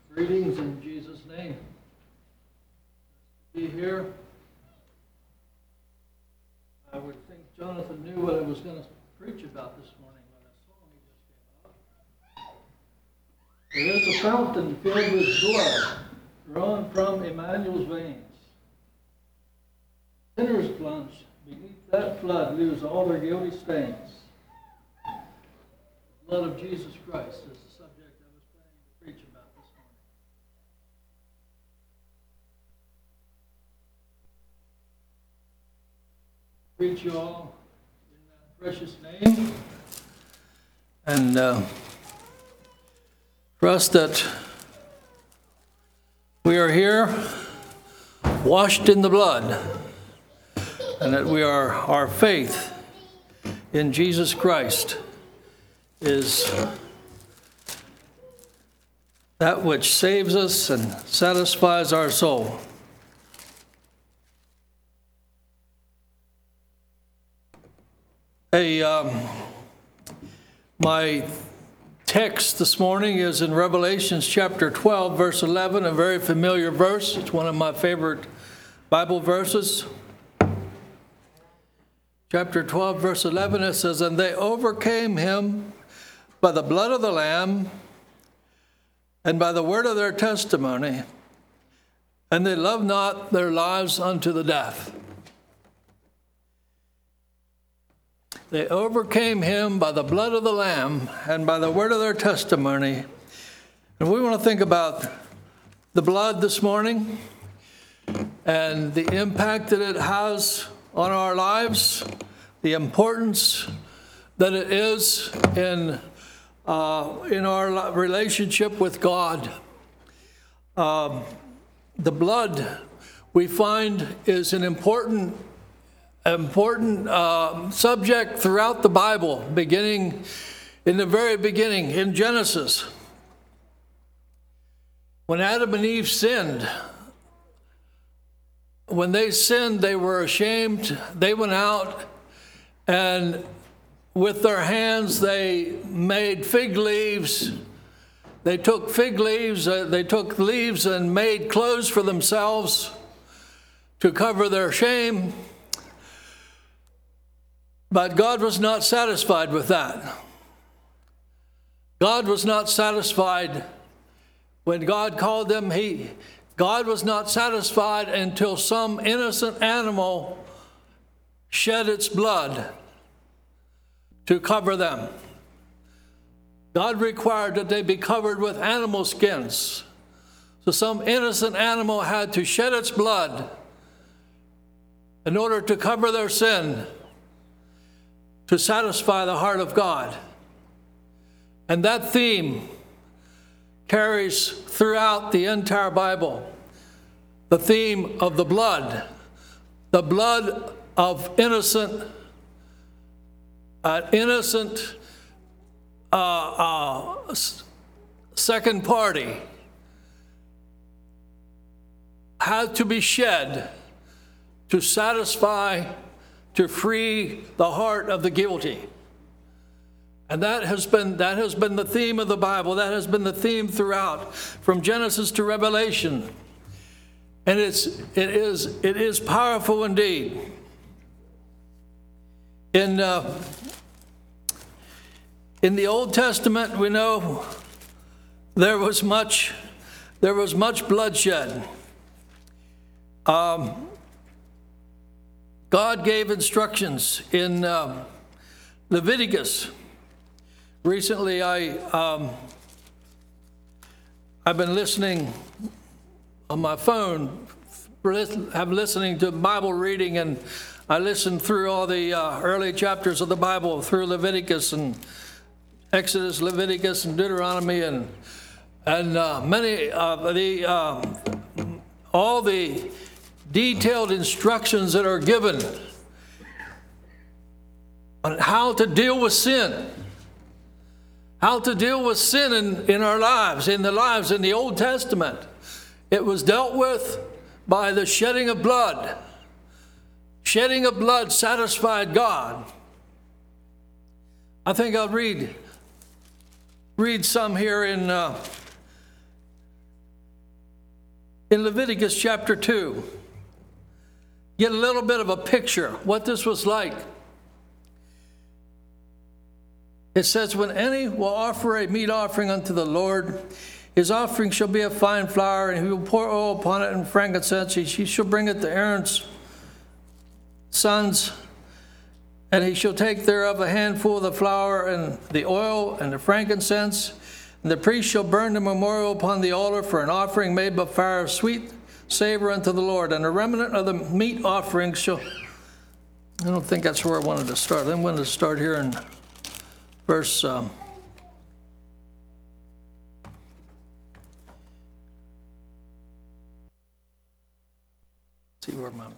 Greetings in Jesus' name. Be here. I would think Jonathan knew what I was going to preach about this morning when a song he just came out. There is a fountain filled with blood drawn from Emmanuel's veins. Sinners plunge beneath that flood lose all their guilty stains. The blood of Jesus Christ is the subject I was planning to preach about this morning. Preach you all in that precious name, and trust that we are here washed in the blood, and that our faith in Jesus Christ is that which saves us and satisfies our soul. My text this morning is in Revelation chapter 12, verse 11, a very familiar verse. It's one of my favorite Bible verses. Chapter 12, verse 11, it says, "And they overcame him by the blood of the Lamb and by the word of their testimony, and they loved not their lives unto the death." They overcame him by the blood of the Lamb and by the word of their testimony. And we want to think about the blood this morning and the impact that it has on our lives, the importance that it is in our relationship with God. The blood, we find, is an important subject throughout the Bible, beginning in the very beginning, in Genesis. When Adam and Eve sinned, when they sinned, they were ashamed. They went out and with their hands they made fig leaves. They took fig leaves, they took leaves and made clothes for themselves to cover their shame. But God was not satisfied with that. God was not satisfied when God called them. God was not satisfied until some innocent animal shed its blood to cover them. God required that they be covered with animal skins. So some innocent animal had to shed its blood in order to cover their sin, to satisfy the heart of God. And that theme carries throughout the entire Bible, the theme of the blood of innocent second party had to be shed to satisfy, to free the heart of the guilty. And that has been the theme of the Bible. That has been the theme throughout, from Genesis to Revelation. And it is powerful indeed. In the Old Testament, we know there was much bloodshed. God gave instructions in Leviticus. Recently, I've been listening on my phone, listening to Bible reading, and I listened through all the early chapters of the Bible, through Leviticus and Exodus, Leviticus, and Deuteronomy, and many of all the detailed instructions that are given on how to deal with sin. How to deal with sin in our lives, in the Old Testament. It was dealt with by the shedding of blood. Shedding of blood satisfied God. I think I'll read some here in in Leviticus chapter 2. Get a little bit of a picture what this was like. It says, when any will offer a meat offering unto the Lord, his offering shall be of fine flour, and he will pour oil upon it and frankincense. He shall bring it to Aaron's sons, and he shall take thereof a handful of the flour and the oil and the frankincense. And the priest shall burn the memorial upon the altar for an offering made by fire of sweet savor unto the Lord. And the remnant of the meat offering shall... I don't think that's where I wanted to start. I wanted to start here in verse... see where my...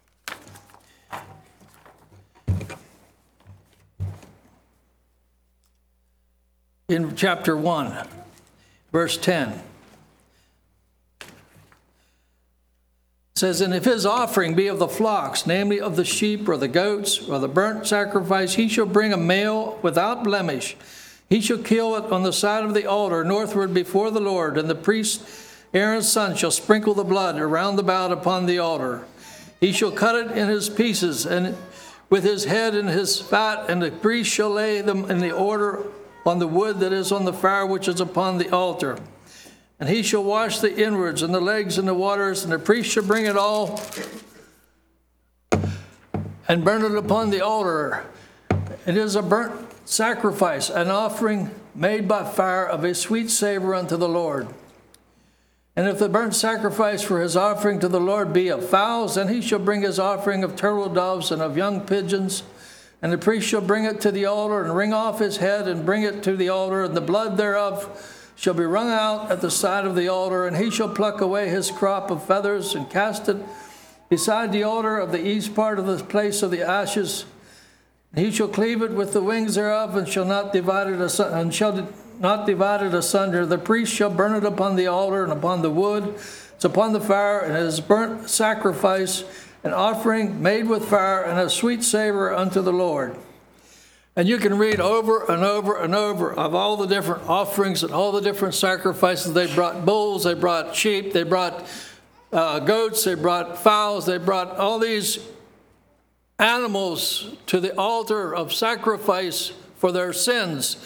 in chapter 1, verse 10. It says, and if his offering be of the flocks, namely of the sheep or the goats or the burnt sacrifice, he shall bring a male without blemish. He shall kill it on the side of the altar northward before the Lord, and the priest Aaron's son shall sprinkle the blood around about upon the altar. He shall cut it in his pieces, and with his head and his fat, and the priest shall lay them in the order on the wood that is on the fire which is upon the altar. And he shall wash the inwards and the legs in the waters, and the priest shall bring it all and burn it upon the altar. It is a burnt sacrifice, an offering made by fire of a sweet savor unto the Lord. And if the burnt sacrifice for his offering to the Lord be of fowls, then he shall bring his offering of turtle doves and of young pigeons. And the priest shall bring it to the altar and wring off his head and bring it to the altar, and the blood thereof shall be wrung out at the side of the altar. And he shall pluck away his crop of feathers and cast it beside the altar of the east part of the place of the ashes. And he shall cleave it with the wings thereof, and shall not divide it asunder. The priest shall burn it upon the altar and upon the wood. It's upon the fire, and it is burnt sacrifice, an offering made with fire, and a sweet savor unto the Lord. And you can read over and over and over of all the different offerings and all the different sacrifices. They brought bulls, they brought sheep, they brought goats, they brought fowls, they brought all these animals to the altar of sacrifice for their sins.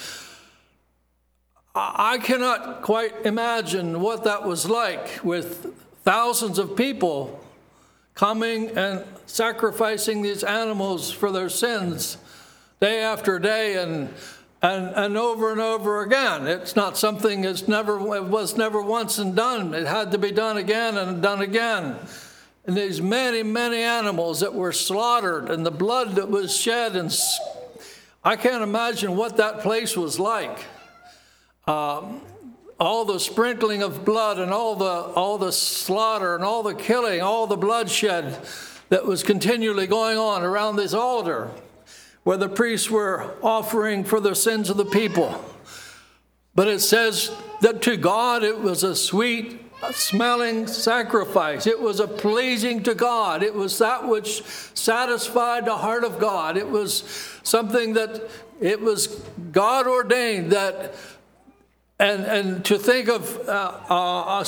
I cannot quite imagine what that was like, with thousands of people coming and sacrificing these animals for their sins day after day and over and over again. It's not something it was never once and done. It had to be done again and done again. And these many, many animals that were slaughtered and the blood that was shed, and I can't imagine what that place was like. All the sprinkling of blood and all the slaughter and all the killing, all the bloodshed that was continually going on around this altar where the priests were offering for the sins of the people. But it says that to God it was a sweet smelling sacrifice. It was a pleasing to God. It was that which satisfied the heart of God. It was something that it was God ordained that. And to think of a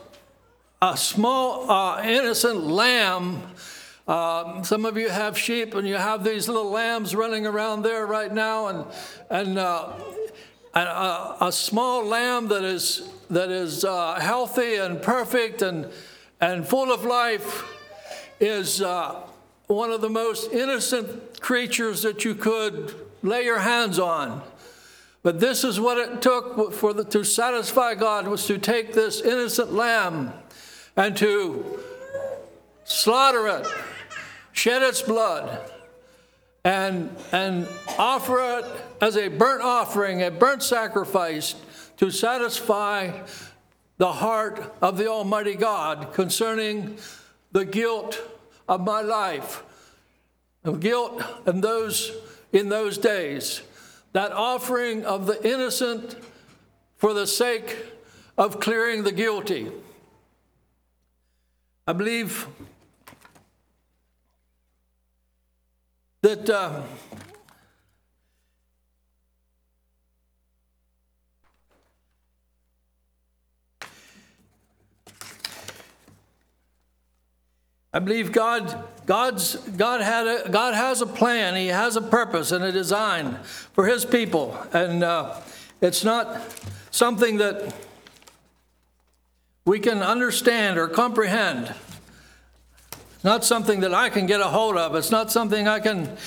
small innocent lamb. Some of you have sheep, and you have these little lambs running around there right now, and a small lamb that is healthy and perfect and full of life is one of the most innocent creatures that you could lay your hands on. But this is what it took to satisfy God, was to take this innocent lamb and to slaughter it, shed its blood, and offer it as a burnt offering, a burnt sacrifice, to satisfy the heart of the Almighty God concerning the guilt of my life, the guilt in those days. That offering of the innocent for the sake of clearing the guilty. I believe that I believe God has a plan. He has a purpose and a design for his people. And it's not something that we can understand or comprehend. It's not something that I can get a hold of. It's not something I can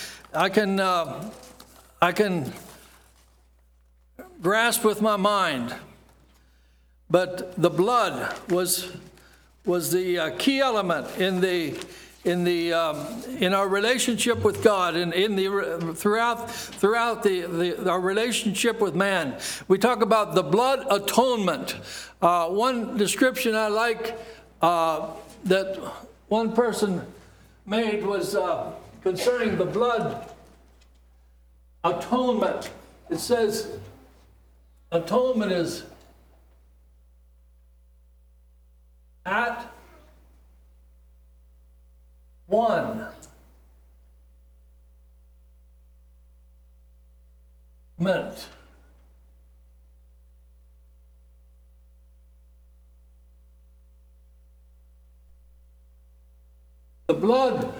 grasp with my mind. But the blood was the key element in our relationship with God and throughout our relationship with man. We talk about the blood atonement. One description I like that one person made was concerning the blood atonement. It says atonement is at one minute. The blood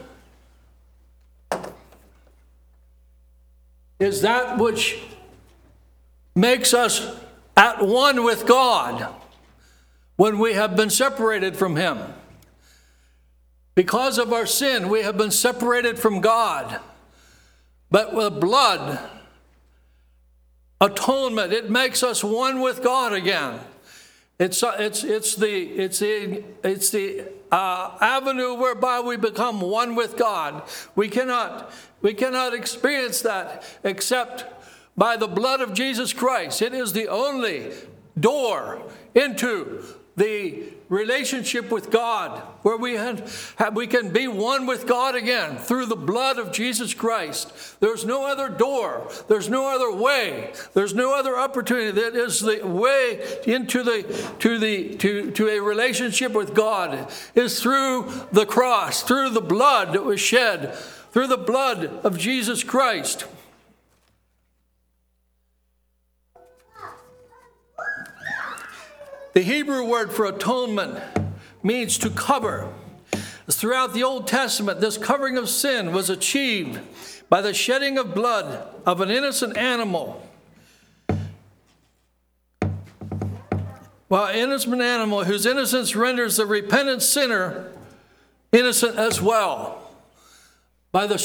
is that which makes us at one with God when we have been separated from him. Because of our sin, we have been separated from God. But with blood atonement, it makes us one with God again. It's the avenue whereby we become one with God. We cannot experience that except by the blood of Jesus Christ. It is the only door into the relationship with God, where we can be one with God again through the blood of Jesus Christ. There's no other door. There's no other way. There's no other opportunity. That is the way into to a relationship with God is through the cross, through the blood that was shed, through the blood of Jesus Christ. The Hebrew word for atonement means to cover. Throughout the Old Testament, this covering of sin was achieved by the shedding of blood of an innocent animal. Well, an innocent animal whose innocence renders the repentant sinner innocent as well. By the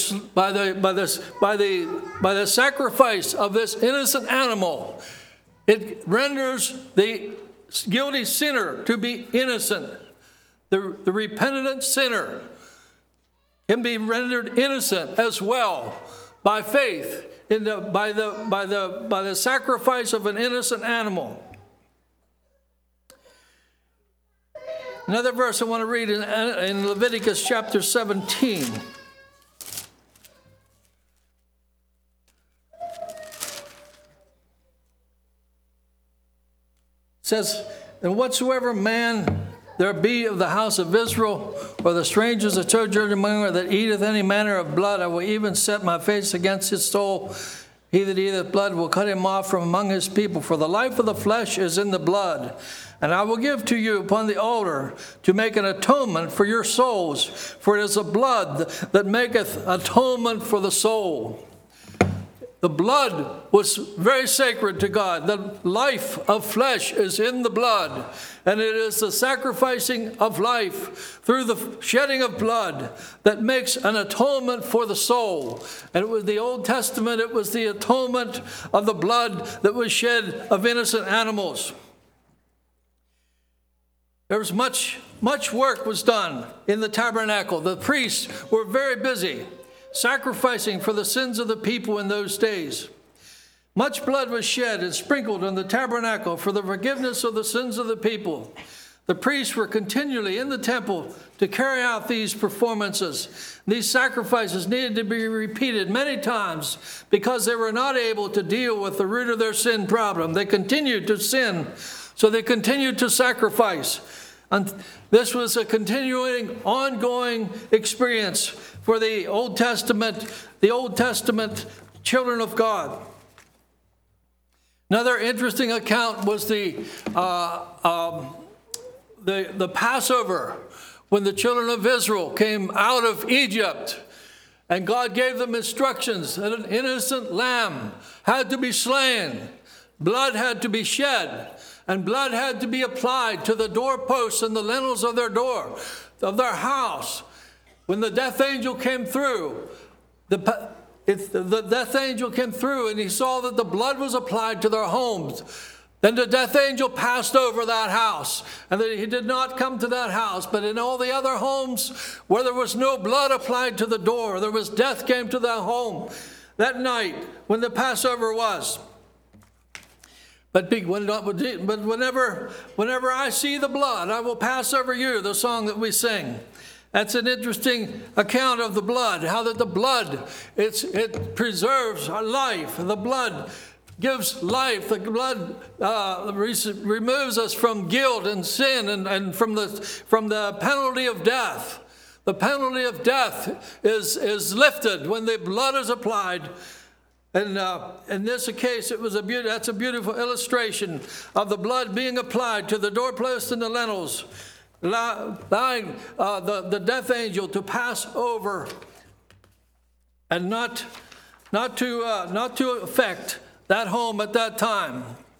sacrifice of this innocent animal, it renders the guilty sinner to be innocent. The repentant sinner can be rendered innocent as well by faith by the sacrifice of an innocent animal. Another verse I want to read in Leviticus chapter 17. It says, and whatsoever man there be of the house of Israel, or the strangers that sojourn among them, that eateth any manner of blood, I will even set my face against his soul. He that eateth blood will cut him off from among his people. For the life of the flesh is in the blood. And I will give to you upon the altar to make an atonement for your souls. For it is the blood that maketh atonement for the soul. The blood was very sacred to God. The life of flesh is in the blood. And it is the sacrificing of life through the shedding of blood that makes an atonement for the soul. And it was the Old Testament, it was the atonement of the blood that was shed of innocent animals. There was much work was done in the tabernacle. The priests were very busy sacrificing for the sins of the people in those days. Much blood was shed and sprinkled in the tabernacle for the forgiveness of the sins of the people. The priests were continually in the temple to carry out these performances. These sacrifices needed to be repeated many times because they were not able to deal with the root of their sin problem. They continued to sin, so they continued to sacrifice. And this was a continuing, ongoing experience for the Old Testament children of God. Another interesting account was the Passover, when the children of Israel came out of Egypt, and God gave them instructions that an innocent lamb had to be slain, blood had to be shed, and blood had to be applied to the doorposts and the lintels of their door, of their house. When the death angel came through, the death angel came through and he saw that the blood was applied to their homes. Then the death angel passed over that house, and that he did not come to that house, but in all the other homes where there was no blood applied to the door, there was death came to that home that night when the Passover was. But whenever I see the blood, I will pass over you, the song that we sing. That's an interesting account of the blood, how that the blood, it preserves our life. The blood gives life. The blood removes us from guilt and sin and from the penalty of death. The penalty of death is lifted when the blood is applied. And in this case, that's a beautiful illustration of the blood being applied to the doorposts and the lintels, allowing the death angel to pass over and not to affect that home at that time.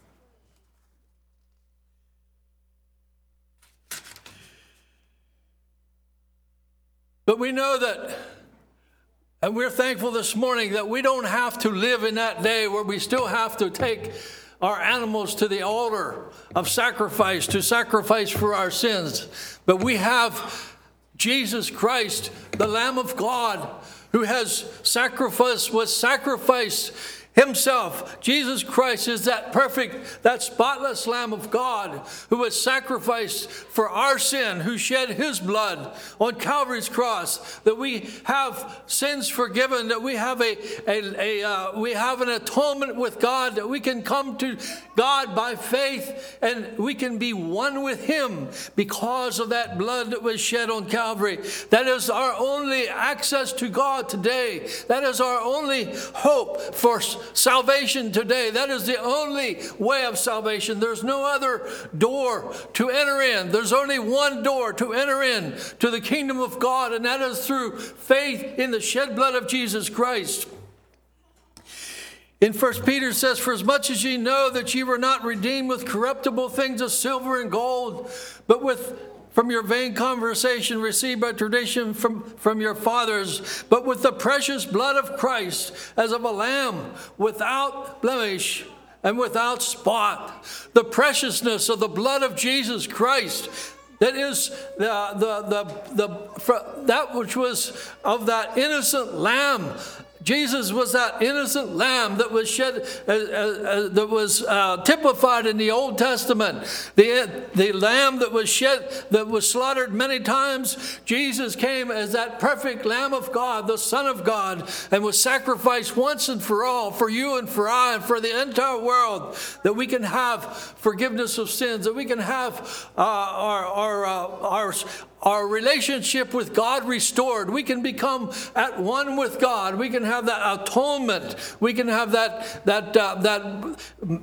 But we know that, and we're thankful this morning that we don't have to live in that day where we still have to take our animals to the altar of sacrifice to sacrifice for our sins. But we have Jesus Christ, the Lamb of God, who was sacrificed himself. Jesus Christ is that perfect, that spotless Lamb of God who was sacrificed for our sin, who shed his blood on Calvary's cross, that we have sins forgiven, that we have we have an atonement with God, that we can come to God by faith and we can be one with him because of that blood that was shed on Calvary. That is our only access to God today. That is our only hope for salvation today. That is the only way of salvation. There's no other door to enter in. There's only one door to enter in to the kingdom of God, and that is through faith in the shed blood of Jesus Christ. In 1 Peter says, "For as much as ye know that ye were not redeemed with corruptible things of silver and gold, but from your vain conversation received by tradition from your fathers, but with the precious blood of Christ, as of a lamb without blemish and without spot." The preciousness of the blood of Jesus Christ, that is that which was of that innocent lamb. Jesus was that innocent lamb that was shed, that was typified in the Old Testament. The lamb that was shed, that was slaughtered many times. Jesus came as that perfect Lamb of God, the Son of God, and was sacrificed once and for all, for you and for I, and for the entire world, that we can have forgiveness of sins, that we can have our relationship with God restored. We can become at one with God. We can have that atonement. We can have that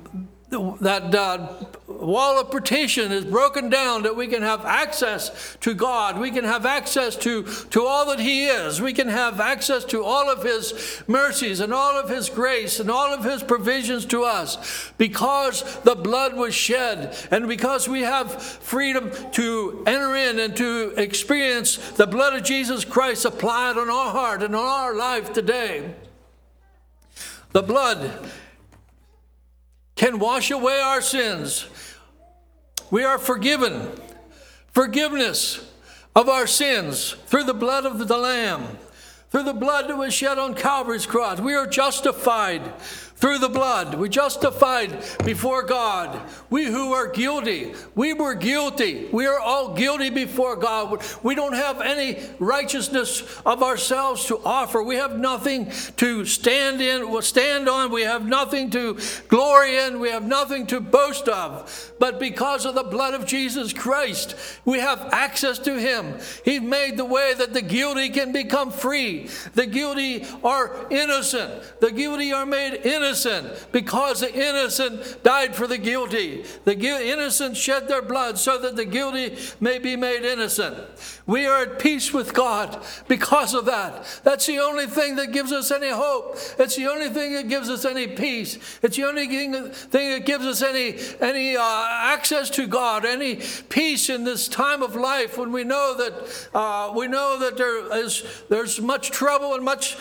wall of partition is broken down, that we can have access to God. We can have access to all that he is. We can have access to all of his mercies and all of his grace and all of his provisions to us, because the blood was shed, and because we have freedom to enter in and to experience the blood of Jesus Christ applied on our heart and on our life today. The blood can wash away our sins. We are forgiven. Forgiveness of our sins through the blood of the Lamb, through the blood that was shed on Calvary's cross. We are justified through the blood. We're justified before God. We who are guilty, we were guilty. We are all guilty before God. We don't have any righteousness of ourselves to offer. We have nothing to stand on. We have nothing to glory in. We have nothing to boast of. But because of the blood of Jesus Christ, we have access to him. He made the way that the guilty can become free. The guilty are innocent. The guilty are made innocent innocent because the innocent died for the guilty. The innocent shed their blood so that the guilty may be made innocent. We are at peace with God because of that. That's the only thing that gives us any hope. It's the only thing that gives us any peace. It's the only thing that gives us any access to God, any peace in this time of life when we know that there's much trouble and much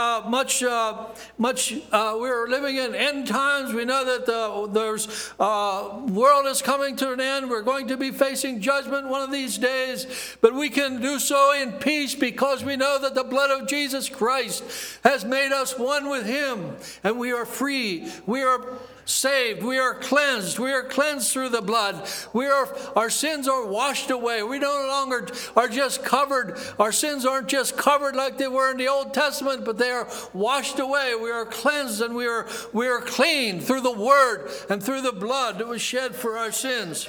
we're living in end times. We know that the world is coming to an end. We're going to be facing judgment one of these days, but we can do so in peace because we know that the blood of Jesus Christ has made us one with Him, and we are free. We are saved. We are cleansed. We are cleansed through the blood. Our sins are washed away. We no longer are just covered. Our sins aren't just covered like they were in the Old Testament, but they are washed away. We are cleansed, and we are clean through the Word and through the blood that was shed for our sins.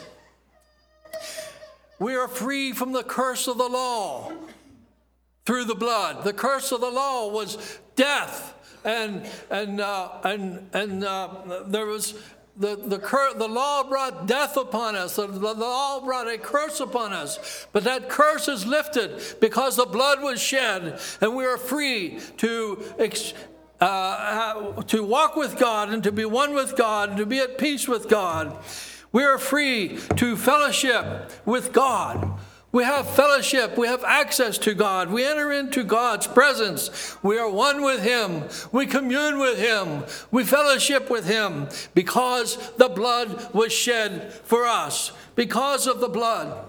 We are free from the curse of the law through the blood. The curse of the law was death. And there was the law brought death upon us. The law brought a curse upon us. But that curse is lifted because the blood was shed, and we are free to walk with God and to be one with God and to be at peace with God. We are free to fellowship with God. We have fellowship. We have access to God. We enter into God's presence. We are one with Him. We commune with Him. We fellowship with Him because the blood was shed for us. Because of the blood,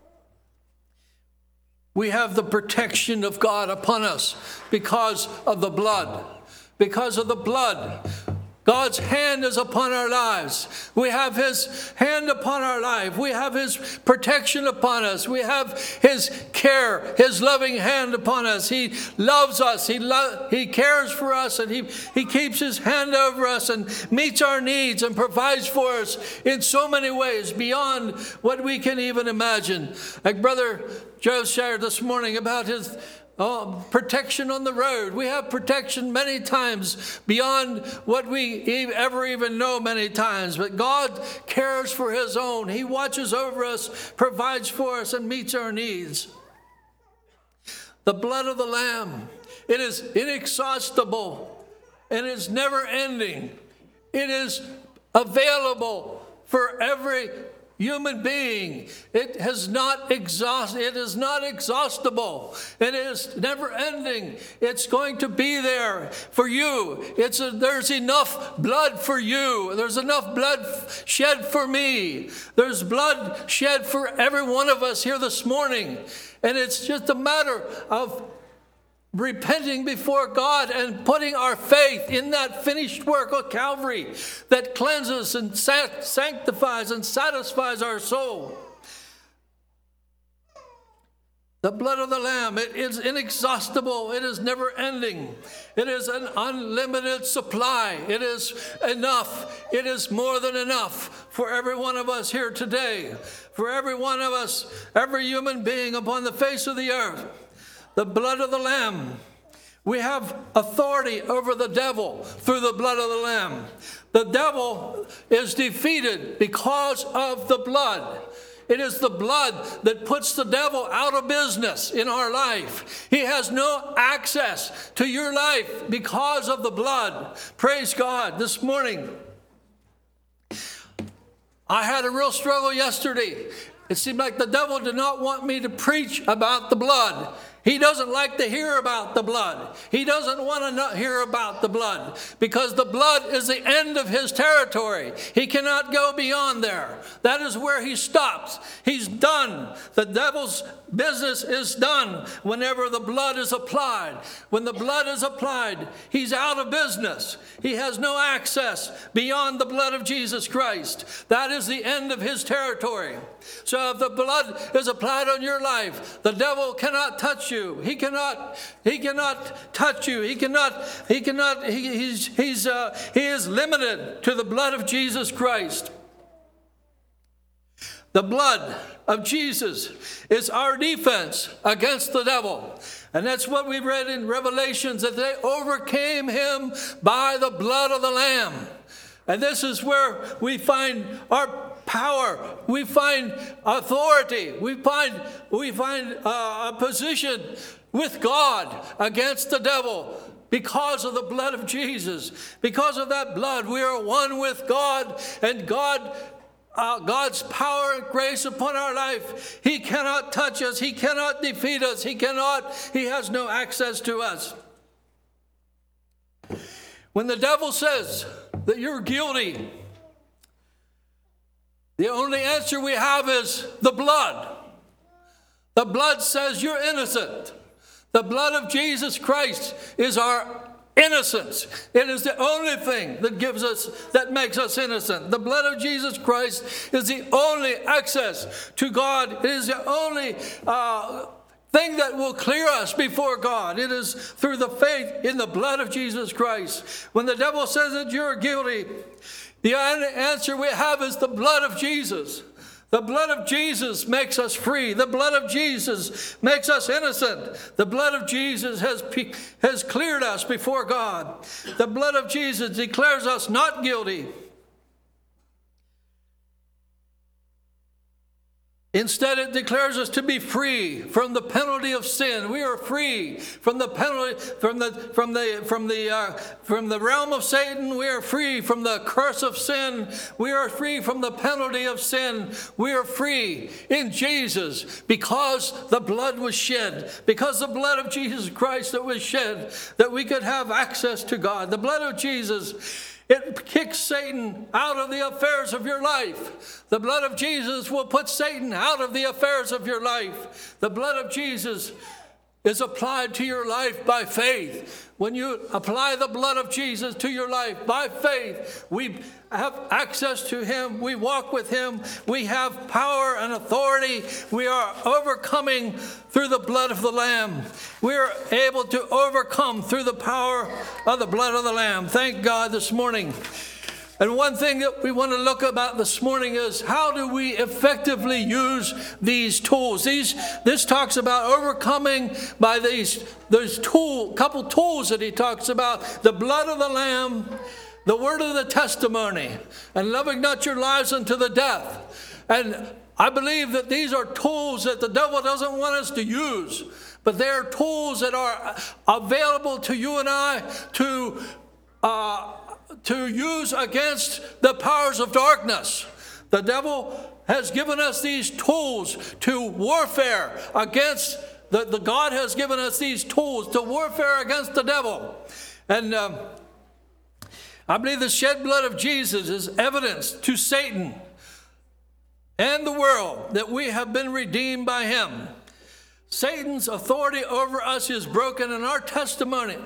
we have the protection of God upon us because of the blood. Because of the blood, God's hand is upon our lives. We have His hand upon our life. We have His protection upon us. We have His care, His loving hand upon us. He loves us. He cares for us, and He keeps His hand over us and meets our needs and provides for us in so many ways beyond what we can even imagine. Like Brother Joe shared this morning about his protection on the road. We have protection many times beyond what we ever even know many times. But God cares for His own. He watches over us, provides for us, and meets our needs. The blood of the Lamb, it is inexhaustible and it's never ending. It is available for every human being. It is not exhaustible. It is never ending. It's going to be there for you. There's enough blood for you. There's enough blood shed for me. There's blood shed for every one of us here this morning. And it's just a matter of repenting before God and putting our faith in that finished work of Calvary that cleanses and sanctifies and satisfies our soul. The blood of the Lamb, it is inexhaustible. It is never ending. It is an unlimited supply. It is enough. It is more than enough for every one of us here today. For every one of us, every human being upon the face of the earth. The blood of the Lamb. We have authority over the devil through the blood of the Lamb. The devil is defeated because of the blood. It is the blood that puts the devil out of business in our life. He has no access to your life because of the blood. Praise God. This morning, I had a real struggle yesterday. It seemed like the devil did not want me to preach about the blood. He doesn't like to hear about the blood. He doesn't want to hear about the blood because the blood is the end of his territory. He cannot go beyond there. That is where he stops. He's done. The devil's business is done whenever the blood is applied. When the blood is applied, he's out of business. He has no access beyond the blood of Jesus Christ. That is the end of his territory. So if the blood is applied on your life, the devil cannot touch you. He cannot touch you. He is limited to the blood of Jesus Christ. The blood of Jesus is our defense against the devil. And that's what we read in Revelations, that they overcame him by the blood of the Lamb. And this is where we find our power, we find authority, we find a position with God against the devil because of the blood of Jesus. Because of that blood, we are one with God, and God's power and grace upon our life. He cannot touch us. He cannot defeat us. He has no access to us. When the devil says that you're guilty, the only answer we have is the blood. The blood says you're innocent. The blood of Jesus Christ is our innocence. It is the only thing that makes us innocent. The blood of Jesus Christ is the only access to God. It is the only thing that will clear us before God. It is through the faith in the blood of Jesus Christ. When the devil says that you're guilty, the only answer we have is the blood of Jesus. The blood of Jesus makes us free. The blood of Jesus makes us innocent. The blood of Jesus has cleared us before God. The blood of Jesus declares us not guilty. Instead, it declares us to be free from the penalty of sin. We are free from the penalty, from the realm of Satan. We are free from the curse of sin. We are free from the penalty of sin. We are free in Jesus because the blood was shed. Because the blood of Jesus Christ that was shed, that we could have access to God. The blood of Jesus, it kicks Satan out of the affairs of your life. The blood of Jesus will put Satan out of the affairs of your life. The blood of Jesus is applied to your life by faith. When you apply the blood of Jesus to your life by faith, we have access to him. We walk with him. We have power and authority. We are overcoming through the blood of the Lamb. We are able to overcome through the power of the blood of the Lamb. Thank God this morning. And one thing that we want to look about this morning is how do we effectively use these tools? This talks about overcoming by those couple tools that he talks about: the blood of the Lamb, the word of the testimony, and loving not your lives unto the death. And I believe that these are tools that the devil doesn't want us to use, but they are tools that are available to you and I to use against the powers of darkness. The devil has given us these tools to warfare against, God has given us these tools to warfare against the devil. And I believe the shed blood of Jesus is evidence to Satan and the world that we have been redeemed by him. Satan's authority over us is broken, and our testimony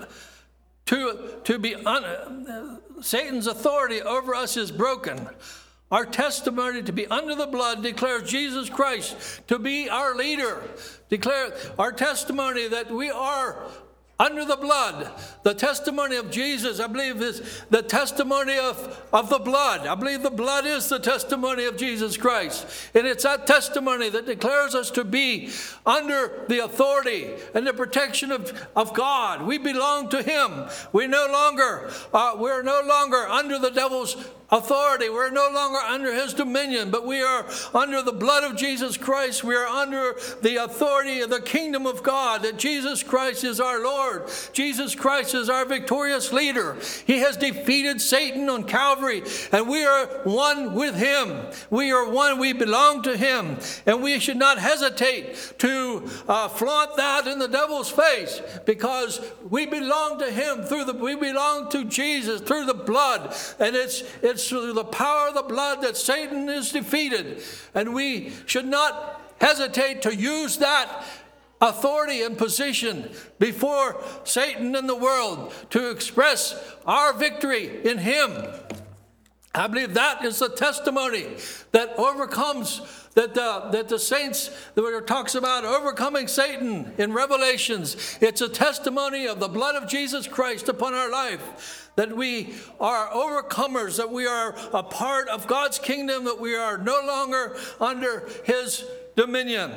Satan's authority over us is broken. Our testimony to be under the blood declares Jesus Christ to be our leader. Declare our testimony that we are under the blood. The testimony of Jesus, I believe, is the testimony of the blood. I believe the blood is the testimony of Jesus Christ. And it's that testimony that declares us to be under the authority and the protection of God. We belong to him. We're no longer under the devil's authority. We're no longer under his dominion, but we are under the blood of Jesus Christ. We are under the authority of the kingdom of God, that Jesus Christ is our Lord. Jesus Christ is our victorious leader. He has defeated Satan on Calvary, and we are one with him. We are one. We belong to him, and we should not hesitate to flaunt that in the devil's face, because we belong to him we belong to Jesus through the blood, and it's through the power of the blood that Satan is defeated. And we should not hesitate to use that authority and position before Satan and the world to express our victory in him. I believe that is the testimony that overcomes, that the saints, that it talks about overcoming Satan in Revelations. It's a testimony of the blood of Jesus Christ upon our life, that we are overcomers, that we are a part of God's kingdom, that we are no longer under his dominion.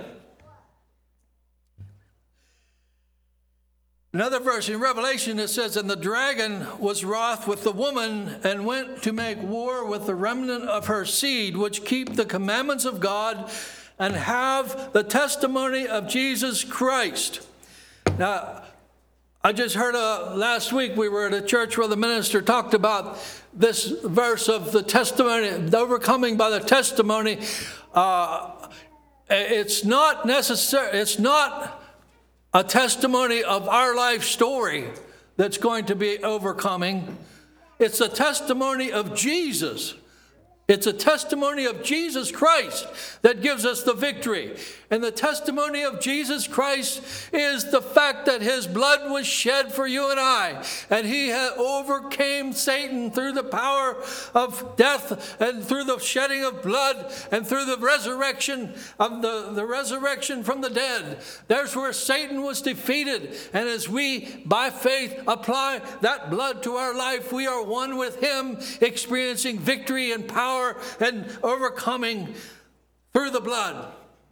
Another verse in Revelation, it says, "And the dragon was wroth with the woman, and went to make war with the remnant of her seed, which keep the commandments of God, and have the testimony of Jesus Christ." Now, I just heard last week we were at a church where the minister talked about this verse of the testimony, the overcoming by the testimony. It's not necessary. It's not a testimony of our life story that's going to be overcoming. It's a testimony of Jesus. It's a testimony of Jesus Christ that gives us the victory. And the testimony of Jesus Christ is the fact that his blood was shed for you and I. And he overcame Satan through the power of death and through the shedding of blood and through the resurrection of the resurrection from the dead. There's where Satan was defeated. And as we, by faith, apply that blood to our life, we are one with him, experiencing victory and power and overcoming through the blood.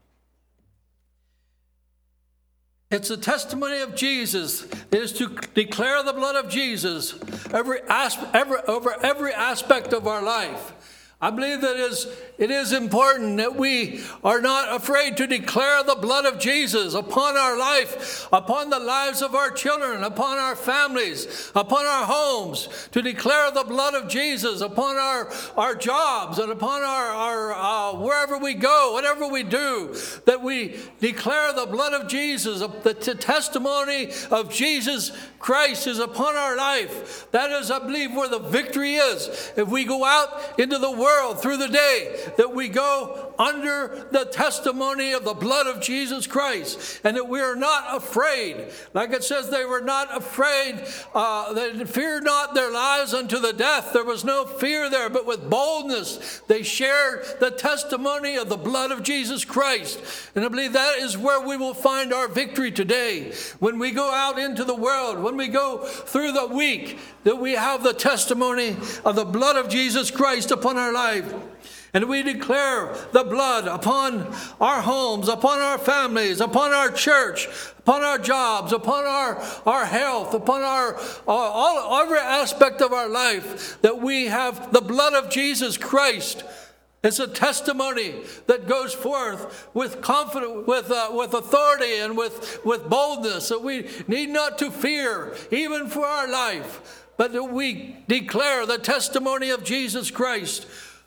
It's the testimony of Jesus. It is to declare the blood of Jesus over every aspect of our life. I believe that it is important that we are not afraid to declare the blood of Jesus upon our life, upon the lives of our children, upon our families, upon our homes, to declare the blood of Jesus upon our jobs and upon our wherever we go, whatever we do, that we declare the blood of Jesus. The testimony of Jesus Christ is upon our life. That is, I believe, where the victory is. If we go out into the world through the day, that we go under the testimony of the blood of Jesus Christ, and that we are not afraid. Like it says, they were not afraid, they feared not their lives unto the death. There was no fear there, but with boldness they shared the testimony of the blood of Jesus Christ. And I believe that is where we will find our victory today. When we go out into the world, when we go through the week, that we have the testimony of the blood of Jesus Christ upon our life. And we declare the blood upon our homes, upon our families, upon our church, upon our jobs, upon our health, upon every aspect of our life, that we have the blood of Jesus Christ. It's a testimony that goes forth with confidence, with authority, and with boldness, that we need not to fear, even for our life, but that we declare the testimony of Jesus Christ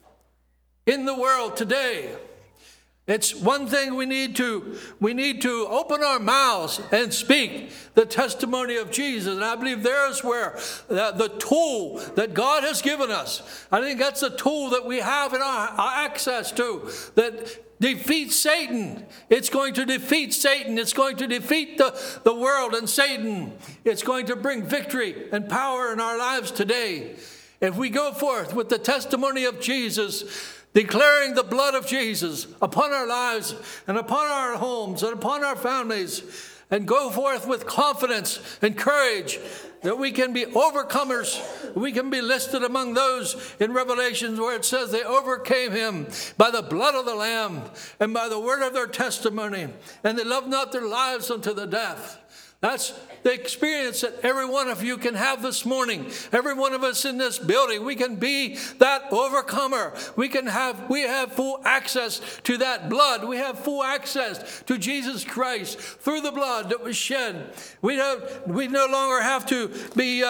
in the world today. It's one thing we need to open our mouths and speak the testimony of Jesus. And I believe there's where the tool that God has given us, I think that's the tool that we have in our access to, that defeats Satan. It's going to defeat Satan. It's going to defeat the world and Satan. It's going to bring victory and power in our lives today. If we go forth with the testimony of Jesus, declaring the blood of Jesus upon our lives and upon our homes and upon our families, and go forth with confidence and courage, that we can be overcomers. We can be listed among those in Revelations where it says they overcame him by the blood of the Lamb and by the word of their testimony, and they loved not their lives unto the death. That's the experience that every one of you can have this morning. Every one of us in this building, we can be that overcomer. We have full access to that blood. We have full access to Jesus Christ through the blood that was shed. We no longer have to be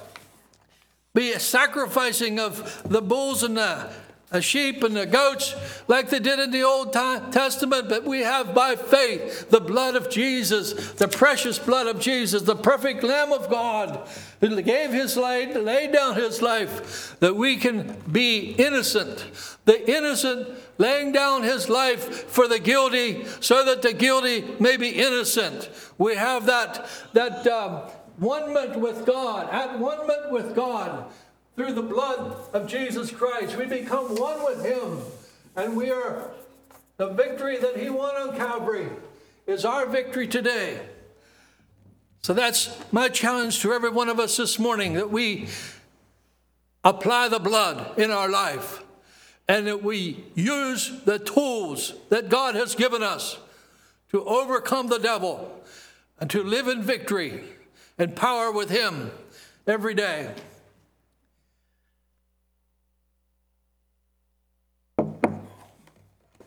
sacrificing of the bulls and the sheep and the goats like they did in the Old Testament, but we have by faith the blood of Jesus, the precious blood of Jesus, the perfect Lamb of God, who gave his life, laid down his life, that we can be innocent. The innocent laying down his life for the guilty, so that the guilty may be innocent. We have that one-ment with God, at one-ment with God, through the blood of Jesus Christ. We become one with him. And we are, the victory that he won on Calvary is our victory today. So that's my challenge to every one of us this morning, that we apply the blood in our life and that we use the tools that God has given us to overcome the devil and to live in victory and power with him every day.